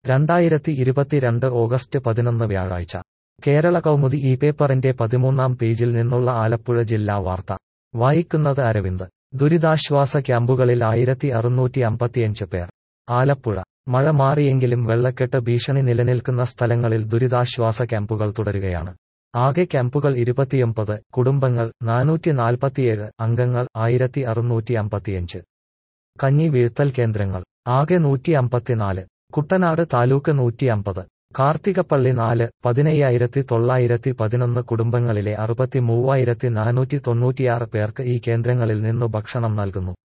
2022 August 11 വ്യാഴാഴ്ച കേരള കൗമുദി ഈ പേപ്പറിന്റെ 13-ാം പേജിൽ നിന്നുള്ള ആലപ്പുഴ ജില്ലാ വാർത്ത വായിക്കുന്നത് അരവിന്ദ്. ദുരിതാശ്വാസ ക്യാമ്പുകളിൽ 1655 പേർ. ആലപ്പുഴ. മഴ മാറിയെങ്കിലും വെള്ളക്കെട്ട് ഭീഷണി നിലനിൽക്കുന്ന സ്ഥലങ്ങളിൽ ദുരിതാശ്വാസ ക്യാമ്പുകൾ തുടരുകയാണ്. ആകെ ക്യാമ്പുകൾ 29, കുടുംബങ്ങൾ 447, അംഗങ്ങൾ 1655. കഞ്ഞി വീഴ്ത്തൽ കേന്ദ്രങ്ങൾ ആകെ 154. കുട്ടനാട് താലൂക്ക് 150. കാർത്തികപ്പള്ളി 4, 15911 കുടുംബങ്ങളിലെ 63496 പേർക്ക് ഈ കേന്ദ്രങ്ങളിൽ നിന്നു ഭക്ഷണം നൽകുന്നു.